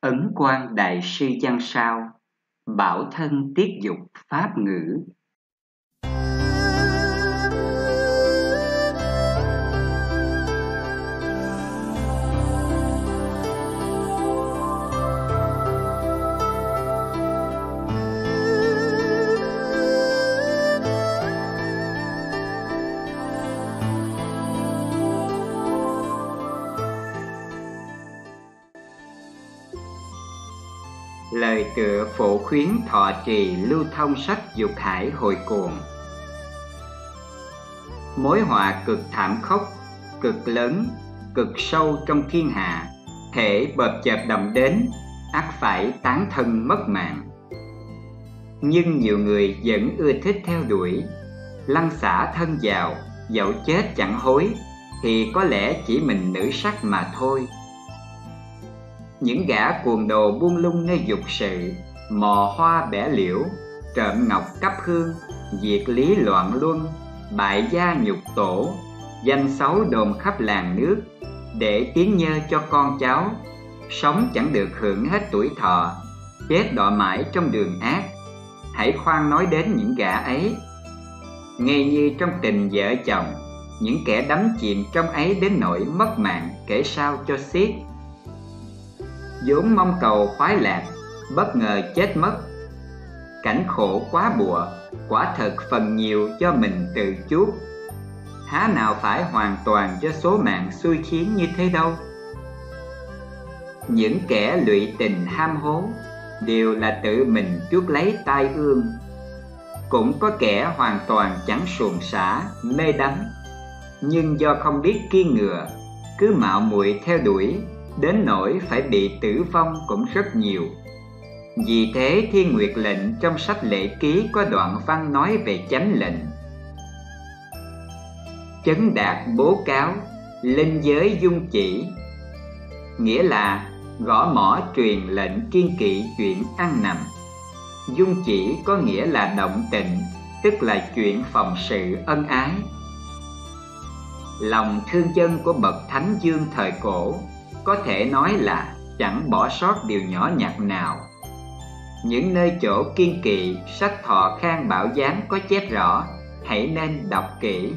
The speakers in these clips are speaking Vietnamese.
Ấn Quang Đại Sư Văn Sao, bảo thân tiết dục pháp ngữ. Lời tựa phổ khuyến thọ trì lưu thông sách dục hải hồi cuồng. Mối họa cực thảm khốc, cực lớn, cực sâu trong thiên hạ, hễ bợp chợp động đến, ắt phải tán thân mất mạng. Nhưng nhiều người vẫn ưa thích theo đuổi, lăn xả thân vào, dẫu chết chẳng hối, thì có lẽ chỉ mình nữ sắc mà thôi. Những gã cuồng đồ buông lung nơi dục sự, mò hoa bẻ liễu, trộm ngọc cấp hương, diệt lý loạn luân, bại gia nhục tổ, danh xấu đồn khắp làng nước, để tiếng nhơ cho con cháu, sống chẳng được hưởng hết tuổi thọ, chết đọa mãi trong đường ác. Hãy khoan nói đến những gã ấy. Ngay như trong tình vợ chồng, những kẻ đắm chìm trong ấy đến nỗi mất mạng kể sao cho xiết. Vốn mong cầu khoái lạc, bất ngờ chết mất. Cảnh khổ quá bụa, quả thật phần nhiều do mình tự chuốc. Há nào phải hoàn toàn do số mạng xui khiến như thế đâu. Những kẻ lụy tình ham hố đều là tự mình chuốc lấy tai ương. Cũng có kẻ hoàn toàn chẳng xuồng xả, mê đắm, nhưng do không biết kiêng ngừa, cứ mạo muội theo đuổi, đến nỗi phải bị tử vong cũng rất nhiều. Vì thế Thiên Nguyệt Lệnh trong sách Lễ Ký có đoạn văn nói về chánh lệnh: chấn đạt bố cáo, linh giới dung chỉ. Nghĩa là gõ mỏ truyền lệnh kiên kỵ chuyện ăn nằm. Dung chỉ có nghĩa là động tịnh, tức là chuyện phòng sự ân ái. Lòng thương dân của bậc Thánh Dương thời cổ có thể nói là chẳng bỏ sót điều nhỏ nhặt nào. Những nơi chỗ kiên kỵ, sách Thọ Khang Bảo Giám có chép rõ, hãy nên đọc kỹ.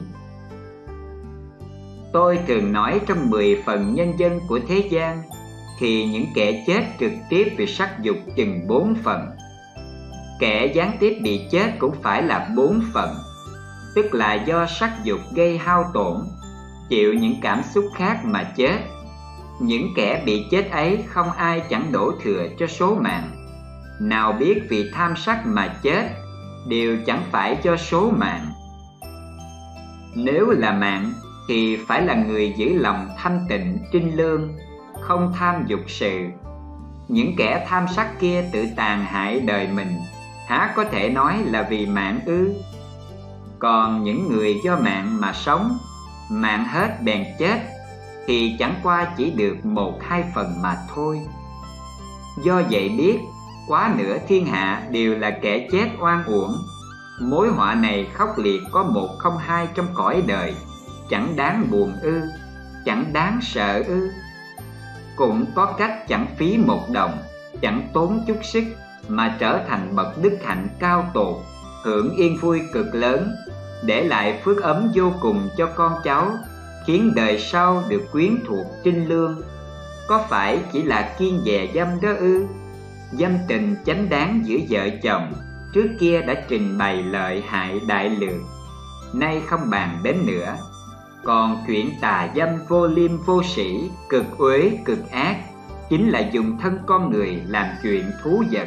Tôi thường nói trong 10 phần nhân dân của thế gian, thì những kẻ chết trực tiếp vì sắc dục chừng 4 phần. Kẻ gián tiếp bị chết cũng phải là 4 phần, tức là do sắc dục gây hao tổn, chịu những cảm xúc khác mà chết. Những kẻ bị chết ấy không ai chẳng đổ thừa cho số mạng. Nào biết vì tham sắc mà chết, đều chẳng phải do số mạng. Nếu là mạng thì phải là người giữ lòng thanh tịnh trinh lương, không tham dục sự. Những kẻ tham sắc kia tự tàn hại đời mình, há có thể nói là vì mạng ư? Còn những người do mạng mà sống, mạng hết bèn chết, thì chẳng qua chỉ được 1-2 phần mà thôi. Do vậy biết, quá nửa thiên hạ đều là kẻ chết oan uổng. Mối họa này khốc liệt có 1 không 2 trong cõi đời, chẳng đáng buồn ư, chẳng đáng sợ ư? Cũng có cách chẳng phí 1 đồng, chẳng tốn chút sức, mà trở thành bậc đức hạnh cao tột, hưởng yên vui cực lớn, để lại phước ấm vô cùng cho con cháu, khiến đời sau được quyến thuộc trinh lương. Có phải chỉ là kiêng dè dâm đó ư? Dâm tình chánh đáng giữa vợ chồng trước kia đã trình bày lợi hại đại lược, nay không bàn đến nữa. Còn chuyện tà dâm vô liêm vô sĩ, cực uế cực ác, chính là dùng thân con người làm chuyện thú vật.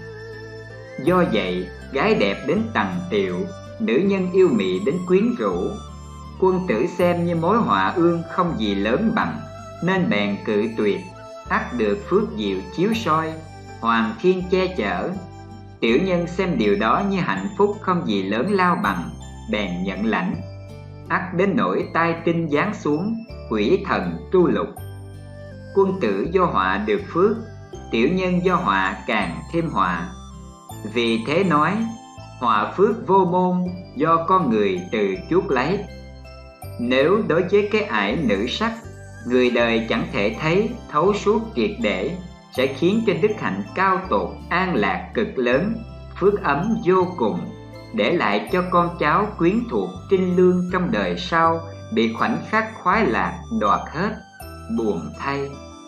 Do vậy, gái đẹp đến tằng tiệu, nữ nhân yêu mị đến quyến rũ. Quân tử xem như mối họa ương không gì lớn bằng, nên bèn cự tuyệt, ắt được phước diệu chiếu soi, hoàng thiên che chở. Tiểu nhân xem điều đó như hạnh phúc không gì lớn lao bằng, bèn nhận lãnh. Ắt đến nỗi tai tinh giáng xuống, quỷ thần tru lục. Quân tử do họa được phước, tiểu nhân do họa càng thêm họa. Vì thế nói, họa phước vô môn, do con người tự chuốc lấy. Nếu đối với cái ải nữ sắc, người đời chẳng thể thấy thấu suốt triệt để, sẽ khiến cho đức hạnh cao tột, an lạc cực lớn, phước ấm vô cùng, để lại cho con cháu quyến thuộc trinh lương trong đời sau bị khoảnh khắc khoái lạc đoạt hết, buồn thay.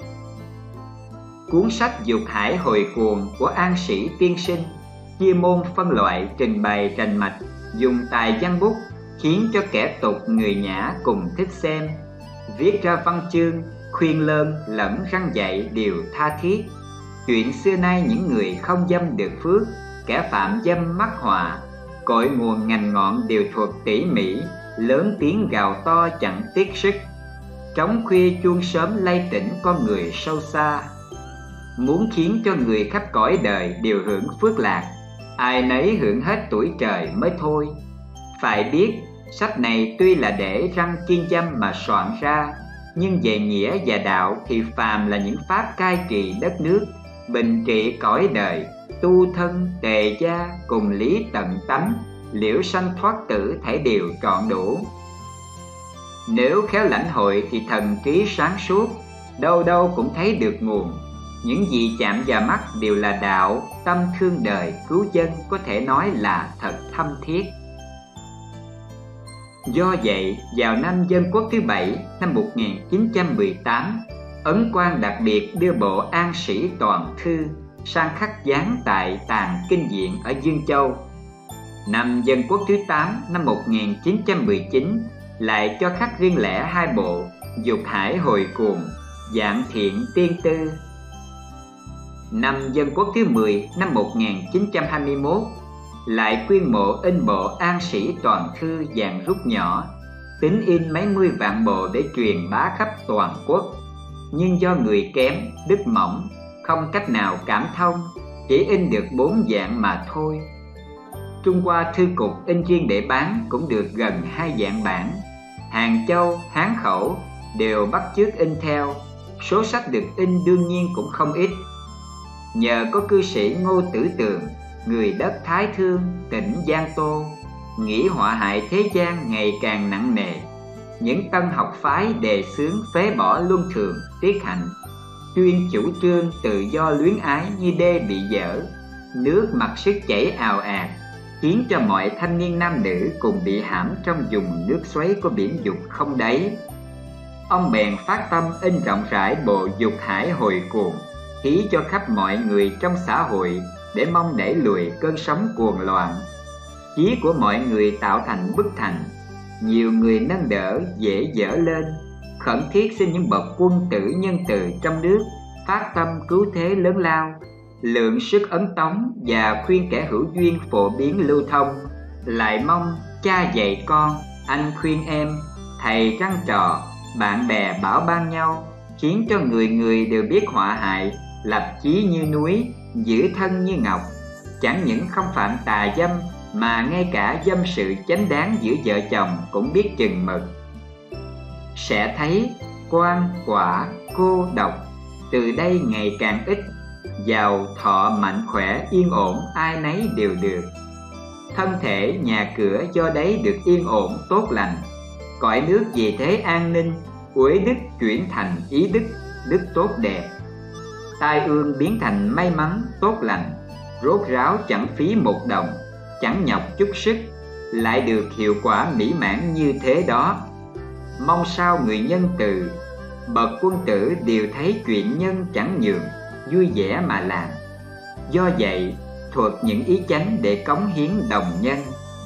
Cuốn sách Dục Hải Hồi Cuồng của An Sĩ tiên sinh chia môn phân loại, trình bày rành mạch, dùng tài văn bút khiến cho kẻ tục người nhã cùng thích xem. Viết ra văn chương khuyên lơn lẫn răn dạy đều tha thiết. Chuyện xưa nay những người không dâm được phước, kẻ phạm dâm mắc họa, cội nguồn ngành ngọn đều thuật tỉ mỉ, lớn tiếng gào to chẳng tiếc sức. Trống khuya chuông sớm lay tỉnh con người sâu xa. Muốn khiến cho người khắp cõi đời đều hưởng phước lạc, ai nấy hưởng hết tuổi trời mới thôi. Phải biết, sách này tuy là để răng kiên dâm mà soạn ra, nhưng về nghĩa và đạo thì phàm là những pháp cai trị đất nước, bình trị cõi đời, tu thân, tề gia, cùng lý tận tánh, liễu sanh thoát tử thảy đều trọn đủ. Nếu khéo lãnh hội thì thần trí sáng suốt, đâu đâu cũng thấy được nguồn. Những gì chạm vào mắt đều là đạo, tâm thương đời, cứu dân, có thể nói là thật thâm thiết. Do vậy, vào năm Dân Quốc thứ 7 năm 1918, Ấn Quang đặc biệt đưa bộ An Sĩ Toàn Thư sang khắc dán tại Tàng Kinh Viện ở Dương Châu. Năm Dân Quốc thứ 8 năm 1919 lại cho khắc riêng lẻ hai bộ Dục Hải Hồi Cuồng, Dạng Thiện Tiên Tư. Năm Dân Quốc thứ 10 năm 1921 lại quyên mộ in bộ An Sĩ Toàn Thư dạng rút nhỏ, tính in mấy mươi vạn bộ để truyền bá khắp toàn quốc. Nhưng do người kém, đức mỏng, không cách nào cảm thông, chỉ in được 4 dạng mà thôi. Trung Hoa Thư Cục in riêng để bán cũng được gần 2 dạng bản. Hàng Châu, Hán Khẩu đều bắt chước in theo, số sách được in đương nhiên cũng không ít. Nhờ có cư sĩ Ngô Tử Tường, người đất Thái Thương, tỉnh Giang Tô, nghĩ họa hại thế gian ngày càng nặng nề, những tân học phái đề xướng phế bỏ luân thường, tiết hạnh, chuyên chủ trương tự do luyến ái như đê bị dở, nước mặc sức chảy ào ạt, khiến cho mọi thanh niên nam nữ cùng bị hãm trong vùng nước xoáy của biển dục không đáy. Ông bèn phát tâm in rộng rãi bộ Dục Hải Hồi Cuồng, khí cho khắp mọi người trong xã hội để mong đẩy lùi cơn sóng cuồng loạn. Chí của mọi người tạo thành bức thành, nhiều người nâng đỡ dễ dở lên, khẩn thiết xin những bậc quân tử nhân từ trong nước phát tâm cứu thế lớn lao, lượng sức ấn tống và khuyên kẻ hữu duyên phổ biến lưu thông. Lại mong cha dạy con, anh khuyên em, thầy trăn trò, bạn bè bảo ban nhau, khiến cho người người đều biết họa hại, lập chí như núi, giữ thân như ngọc. Chẳng những không phạm tà dâm, mà ngay cả dâm sự chánh đáng giữa vợ chồng cũng biết chừng mực. Sẽ thấy quan, quả, cô, độc từ đây ngày càng ít, giàu, thọ, mạnh khỏe, yên ổn ai nấy đều được. Thân thể, nhà cửa do đấy được yên ổn, tốt lành. Cõi nước vì thế an ninh, uế đức chuyển thành ý đức, đức tốt đẹp. Tai ương biến thành may mắn, tốt lành, rốt ráo chẳng phí một đồng, chẳng nhọc chút sức, lại được hiệu quả mỹ mãn như thế đó. Mong sao người nhân từ, bậc quân tử đều thấy chuyện nhân chẳng nhường, vui vẻ mà làm. Do vậy, thuật những ý chánh để cống hiến đồng nhân.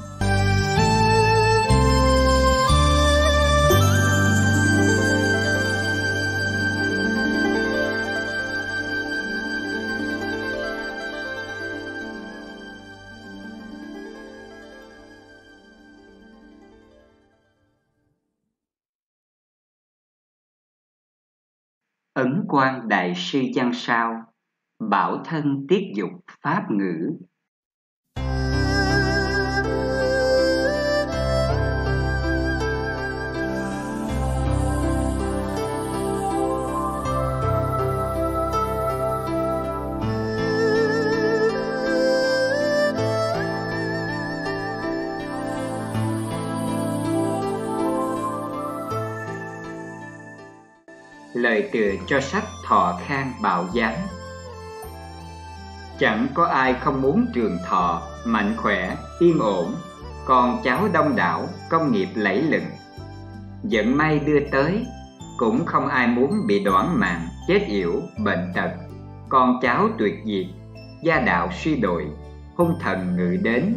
Ấn Quang Đại Sư Văn Sao, bảo thân tiết dục pháp ngữ. Lời tựa cho sách Thọ Khang Bảo Giám, Chẳng có ai không muốn trường thọ, mạnh khỏe, yên ổn, con cháu đông đảo, công nghiệp lẫy lừng. Vận may đưa tới, cũng không ai muốn bị đoản mạng, chết yểu, bệnh tật, con cháu tuyệt diệt, gia đạo suy đồi, hung thần ngự đến.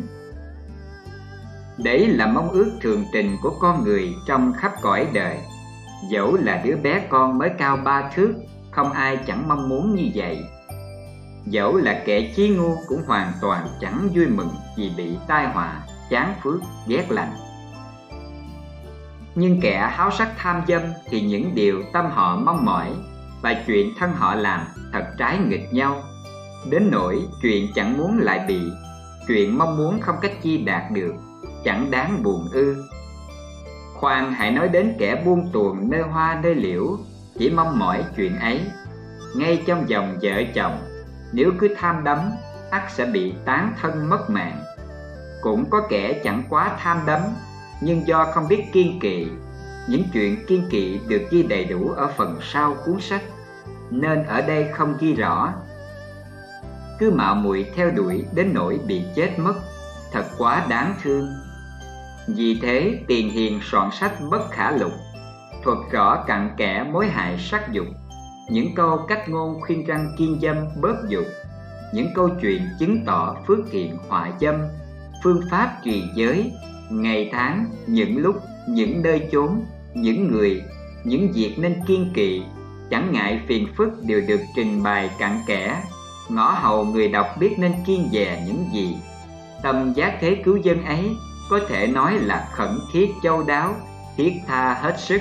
Đấy là mong ước thường tình của con người trong khắp cõi đời. Dẫu là đứa bé con mới cao 3 thước, không ai chẳng mong muốn như vậy. Dẫu là kẻ chí ngu cũng hoàn toàn chẳng vui mừng vì bị tai họa, chán phước, ghét lành. Nhưng kẻ háo sắc tham dâm thì những điều tâm họ mong mỏi và chuyện thân họ làm thật trái nghịch nhau, đến nỗi chuyện chẳng muốn lại bị, chuyện mong muốn không cách chi đạt được, chẳng đáng buồn ư. Khoan hãy nói đến kẻ buông tuồng nơi hoa nơi liễu, chỉ mong mỏi chuyện ấy. Ngay trong dòng vợ chồng, nếu cứ tham đắm, ắt sẽ bị tán thân mất mạng. Cũng có kẻ chẳng quá tham đắm, nhưng do không biết kiêng kỵ. Những chuyện kiêng kỵ được ghi đầy đủ ở phần sau cuốn sách, nên ở đây không ghi rõ. Cứ mạo muội theo đuổi đến nỗi bị chết mất, thật quá đáng thương. Vì thế Tiền Hiền soạn sách Bất Khả Lục, thuật rõ cặn kẽ mối hại sắc dục, những câu cách ngôn khuyên răn kiêng dâm bớt dục, những câu chuyện chứng tỏ phước thiện họa dâm, phương pháp trì giới, ngày tháng, những lúc, những nơi chốn, những người, những việc nên kiêng kỵ, chẳng ngại phiền phức đều được trình bày cặn kẽ, ngõ hầu người đọc biết nên kiêng dè những gì. Tâm giác thế cứu dân ấy có thể nói là khẩn thiết châu đáo, thiết tha hết sức.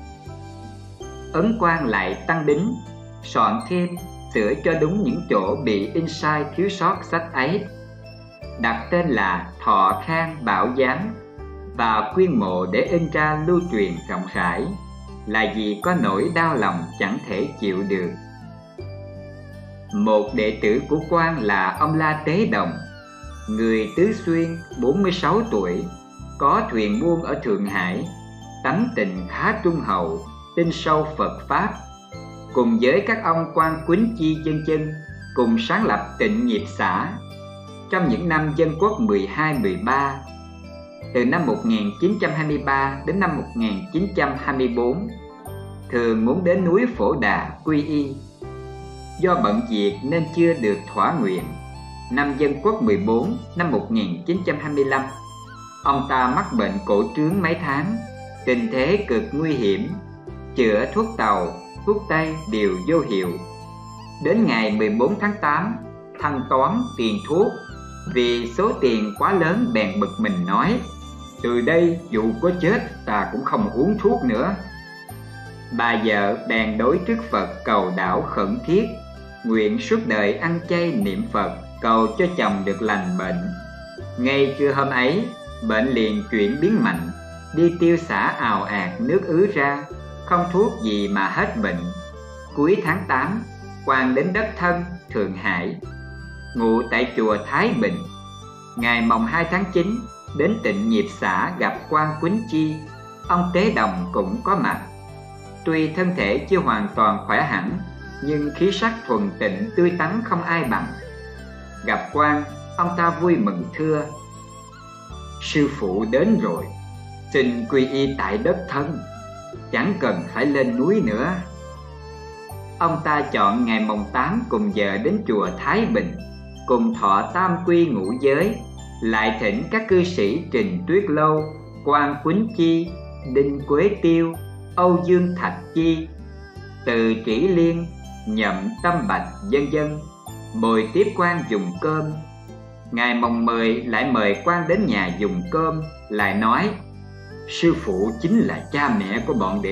Ấn Quang lại tăng đính, soạn thêm, sửa cho đúng những chỗ bị in sai thiếu sót sách ấy, đặt tên là Thọ Khang Bảo Giám và quyên mộ để in ra lưu truyền rộng rãi, là vì có nỗi đau lòng chẳng thể chịu được. Một đệ tử của Quang là ông La Tế Đồng, người Tứ Xuyên, 46 tuổi, có thuyền buôn ở Thượng Hải, tánh tình khá trung hậu, tin sâu Phật Pháp. Cùng với các ông Quan Quýnh Chi vân cùng sáng lập Tịnh Nghiệp Xã trong những năm Dân Quốc 12-13, từ năm 1923 đến năm 1924, thường muốn đến núi Phổ Đà quy y. Do bận việc nên chưa được thỏa nguyện. Năm Dân Quốc 14, năm 1925, ông ta mắc bệnh cổ trướng mấy tháng, tình thế cực nguy hiểm, chữa thuốc tàu, thuốc tây đều vô hiệu. Đến ngày 14 tháng 8, thanh toán tiền thuốc, vì số tiền quá lớn bèn bực mình nói: từ đây dù có chết ta cũng không uống thuốc nữa. Bà vợ bèn đối trước Phật cầu đảo khẩn thiết, nguyện suốt đời ăn chay niệm Phật, cầu cho chồng được lành bệnh. Ngay trưa hôm ấy, bệnh liền chuyển biến mạnh, đi tiêu xả ào ạt nước ứ ra, không thuốc gì mà hết bệnh. Cuối tháng 8, Quang đến đất thân Thượng Hải, ngụ tại chùa Thái Bình. Ngày mồng 2 tháng 9, đến Tịnh Nghiệp Xã gặp Quan Quýnh Chi, ông Tế Đồng cũng có mặt. Tuy thân thể chưa hoàn toàn khỏe hẳn, nhưng khí sắc thuần tịnh tươi tắn không ai bằng. Gặp Quan, ông ta vui mừng thưa: sư phụ đến rồi, xin quy y tại đất thân, chẳng cần phải lên núi nữa. Ông ta chọn ngày mồng 8 cùng vợ đến chùa Thái Bình, cùng thọ tam quy ngũ giới, lại thỉnh các cư sĩ Trình Tuyết Lâu, Quan Quýnh Chi, Đinh Quế Tiêu, Âu Dương Thạch Chi, Từ Trĩ Liên, Nhậm Tâm Bạch vân vân, bồi tiếp Quan dùng cơm. Ngày mồng 10 lại mời Quan đến nhà dùng cơm, lại nói: sư phụ chính là cha mẹ của bọn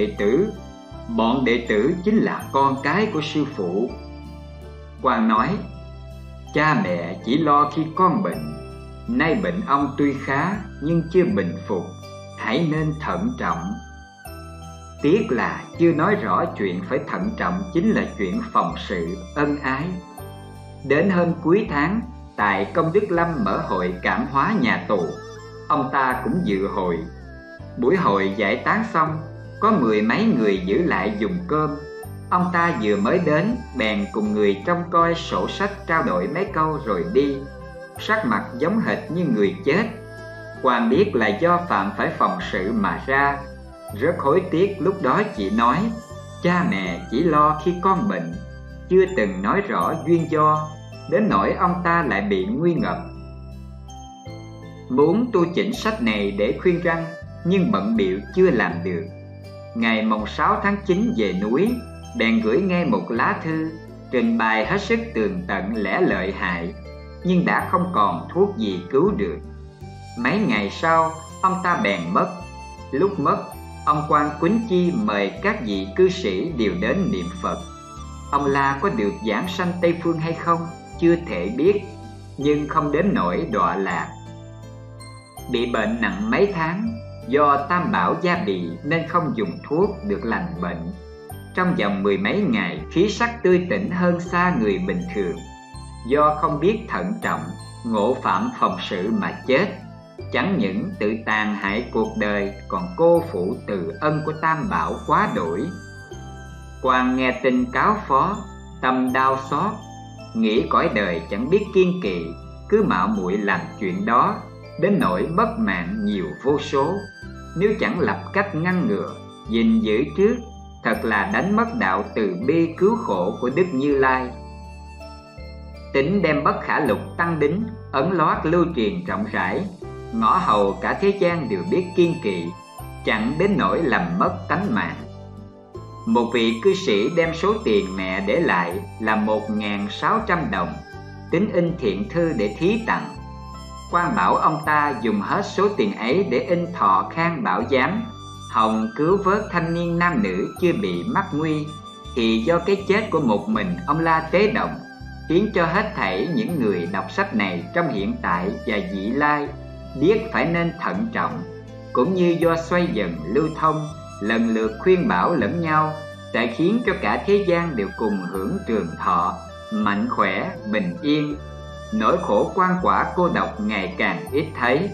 đệ tử chính là con cái của sư phụ. Quan nói: cha mẹ chỉ lo khi con bệnh, nay bệnh ông tuy khá nhưng chưa bình phục, hãy nên thận trọng. Tiếc là chưa nói rõ chuyện phải thận trọng chính là chuyện phòng sự ân ái. Đến hôm cuối tháng, tại Công Đức Lâm mở hội cảm hóa nhà tù, ông ta cũng dự hội. Buổi hội giải tán xong, có 10 mấy người giữ lại dùng cơm. Ông ta vừa mới đến, bèn cùng người trông coi sổ sách trao đổi mấy câu rồi đi, sắc mặt giống hệt như người chết. Quan biết là do phạm phải phòng sự mà ra, rất hối tiếc lúc đó chị nói, cha mẹ chỉ lo khi con bệnh, chưa từng nói rõ duyên do, đến nỗi ông ta lại bị nguy ngập. Muốn tu chỉnh sách này để khuyên răn, nhưng bận bịu chưa làm được. Ngày mồng 6 tháng 9 về núi, bèn gửi ngay một lá thư, trình bày hết sức tường tận lẽ lợi hại, nhưng đã không còn thuốc gì cứu được. Mấy ngày sau, ông ta bèn mất. Lúc mất, ông quan Quýnh Chi mời các vị cư sĩ đều đến niệm Phật. Ông La có được giảng sanh Tây Phương hay không, chưa thể biết, nhưng không đến nỗi đọa lạc. Bị bệnh nặng mấy tháng, do tam bảo gia bị nên không dùng thuốc được lành bệnh. Trong vòng 10 mấy ngày, khí sắc tươi tỉnh hơn xa người bình thường. Do không biết thận trọng, ngộ phạm phòng sự mà chết. Chẳng những tự tàn hại cuộc đời, còn cô phụ từ ân của tam bảo quá đổi. Quan nghe tin cáo phó, tâm đau xót, nghĩ cõi đời chẳng biết kiên kỵ, cứ mạo muội làm chuyện đó, đến nỗi mất mạng nhiều vô số. Nếu chẳng lập cách ngăn ngừa, gìn giữ trước, thật là đánh mất đạo từ bi cứu khổ của Đức Như Lai. Tính đem Bất Khả Lục tăng đính, ấn loát lưu truyền rộng rãi, ngõ hầu cả thế gian đều biết kiên kỵ, chẳng đến nỗi làm mất tánh mạng. Một vị cư sĩ đem số tiền mẹ để lại là 1.600 đồng, tính in thiện thư để thí tặng. Quan bảo ông ta dùng hết số tiền ấy để in thọ khang bảo giám, hòng cứu vớt thanh niên nam nữ chưa bị mắc nguy, thì do cái chết của một mình ông La Tế Đồng, khiến cho hết thảy những người đọc sách này trong hiện tại và vị lai biết phải nên thận trọng, cũng như do xoay dần lưu thông, lần lượt khuyên bảo lẫn nhau, sẽ khiến cho cả thế gian đều cùng hưởng trường thọ, mạnh khỏe, bình yên, nỗi khổ quan quả cô độc ngày càng ít thấy.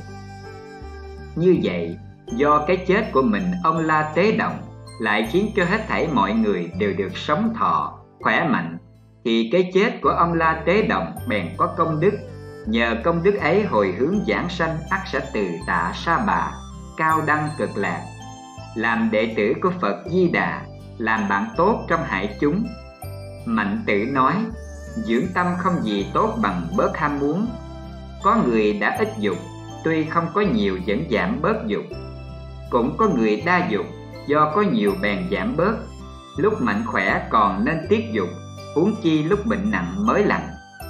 Như vậy, do cái chết của mình ông La Tế Đồng lại khiến cho hết thảy mọi người đều được sống thọ, khỏe mạnh, thì cái chết của ông La Tế Đồng bèn có công đức. Nhờ công đức ấy hồi hướng giảng sanh ắt sẽ từ tạ Sa Bà, cao đăng cực lạc, làm đệ tử của Phật Di Đà, làm bạn tốt trong hại chúng. Mạnh Tử nói, dưỡng tâm không gì tốt bằng bớt ham muốn. Có người đã ít dục, tuy không có nhiều vẫn giảm bớt dục. Cũng có người đa dục, do có nhiều bèn giảm bớt. Lúc mạnh khỏe còn nên tiết dục, huống chi lúc bệnh nặng mới lành.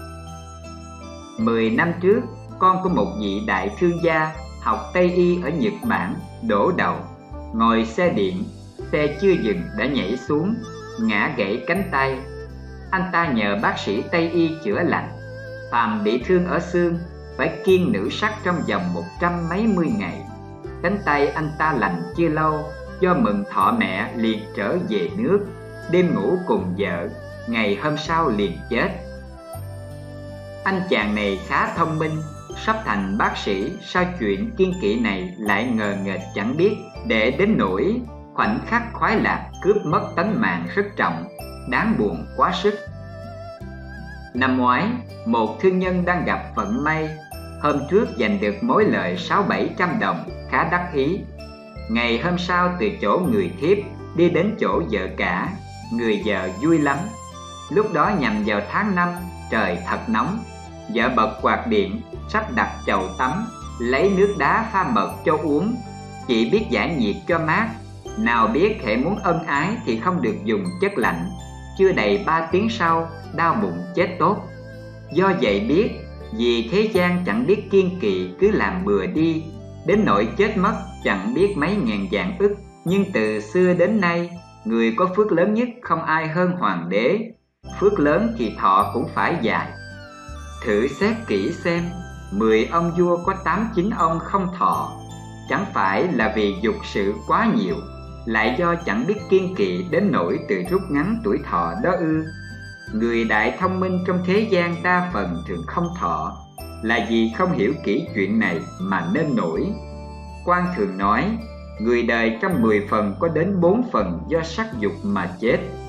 10 năm trước, con của một vị đại thương gia học Tây Y ở Nhật Bản đổ đầu, ngồi xe điện, xe chưa dừng đã nhảy xuống, ngã gãy cánh tay. Anh ta nhờ bác sĩ Tây Y chữa lành. Phàm bị thương ở xương phải kiêng nữ sắc trong vòng 100 mấy mươi ngày. Cánh tay anh ta lành chưa lâu, do mừng thọ mẹ liền trở về nước, đêm ngủ cùng vợ, ngày hôm sau liền chết. Anh chàng này khá thông minh, sắp thành bác sĩ, sao chuyện kiêng kỵ này lại ngờ nghệch chẳng biết, để đến nỗi khoảnh khắc khoái lạc cướp mất tánh mạng rất trọng, đáng buồn quá sức. Năm ngoái, một thương nhân đang gặp vận may, hôm trước giành được mối lợi 600-700 đồng, khá đắc ý. Ngày hôm sau từ chỗ người thiếp đi đến chỗ vợ cả, người vợ vui lắm. Lúc đó nhằm vào tháng 5, trời thật nóng, vợ bật quạt điện, sắp đặt chậu tắm, lấy nước đá pha mật cho uống, chỉ biết giải nhiệt cho mát. Nào biết hễ muốn ân ái thì không được dùng chất lạnh, chưa đầy 3 tiếng sau đau bụng chết tốt. Do vậy biết, vì thế gian chẳng biết kiêng kỵ cứ làm bừa đi, đến nỗi chết mất chẳng biết mấy ngàn vạn ức. Nhưng từ xưa đến nay, người có phước lớn nhất không ai hơn hoàng đế. Phước lớn thì thọ cũng phải dài. Thử xét kỹ xem, 10 ông vua có 8-9 ông không thọ, chẳng phải là vì dục sự quá nhiều, lại do chẳng biết kiêng kỵ đến nỗi tự rút ngắn tuổi thọ đó ư? Người đại thông minh trong thế gian đa phần thường không thọ, là vì không hiểu kỹ chuyện này mà nên nổi. Quan thường nói, người đời trong 10 phần có đến 4 phần do sắc dục mà chết.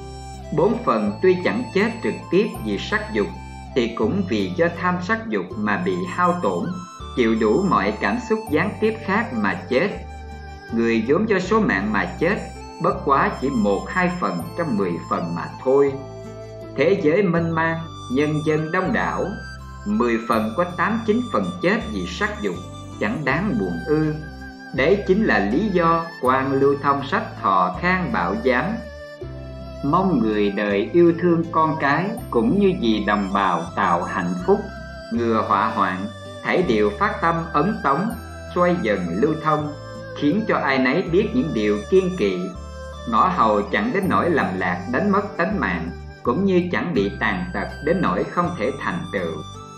4 phần tuy chẳng chết trực tiếp vì sắc dục, thì cũng vì do tham sắc dục mà bị hao tổn, chịu đủ mọi cảm xúc gián tiếp khác mà chết. Người vốn do số mạng mà chết, bất quá chỉ 1-2 phần trong 10 phần mà thôi. Thế giới mênh mang, nhân dân đông đảo, 10 phần có 8-9 phần chết vì sắc dục, chẳng đáng buồn ư. Đấy chính là lý do Quan lưu thông sách Thọ Khang bảo giám: mong người đời yêu thương con cái, cũng như vì đồng bào tạo hạnh phúc. Ngừa họa hoạn, thảy đều phát tâm ấn tống, xoay dần lưu thông, khiến cho ai nấy biết những điều kiêng kỵ. Ngõ hầu chẳng đến nỗi lầm lạc đánh mất tánh mạng, cũng như chẳng bị tàn tật đến nỗi không thể thành tựu.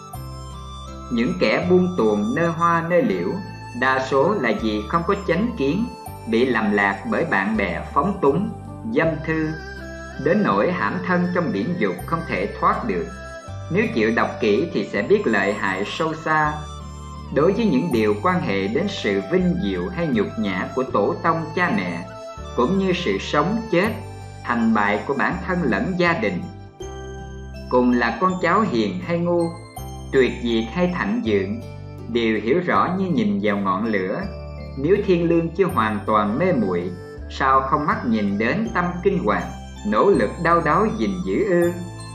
Những kẻ buông tuồng nơi hoa nơi liễu, đa số là vì không có chánh kiến, bị lầm lạc bởi bạn bè phóng túng, dâm thư, đến nỗi hãm thân trong biển dục không thể thoát được. Nếu chịu đọc kỹ thì sẽ biết lợi hại sâu xa. Đối với những điều quan hệ đến sự vinh diệu hay nhục nhã của tổ tông cha mẹ, cũng như sự sống chết, thành bại của bản thân lẫn gia đình, cùng là con cháu hiền hay ngu, tuyệt diệt hay thạnh dưỡng, đều hiểu rõ như nhìn vào ngọn lửa. Nếu thiên lương chưa hoàn toàn mê muội, sao không mắt nhìn đến tâm kinh hoàng, nỗ lực đau đáu gìn giữ ư?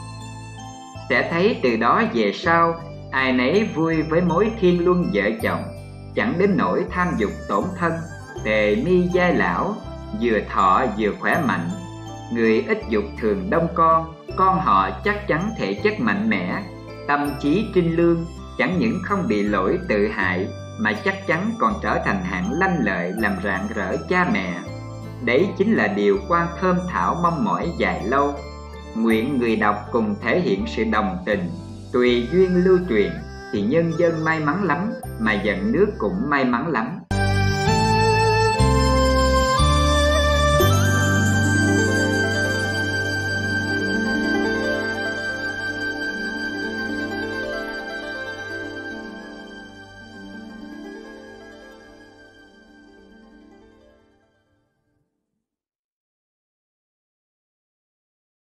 Sẽ thấy từ đó về sau, ai nấy vui với mối thiên luân vợ chồng, chẳng đến nỗi tham dục tổn thân, tề mi giai lão, vừa thọ vừa khỏe mạnh. Người ít dục thường đông con họ chắc chắn thể chất mạnh mẽ, tâm trí trinh lương, chẳng những không bị lỗi tự hại, mà chắc chắn còn trở thành hạng lanh lợi làm rạng rỡ cha mẹ. Đấy chính là điều Quan thơm thảo mong mỏi dài lâu. Nguyện người đọc cùng thể hiện sự đồng tình, tùy duyên lưu truyền, thì nhân dân may mắn lắm, mà dân nước cũng may mắn lắm.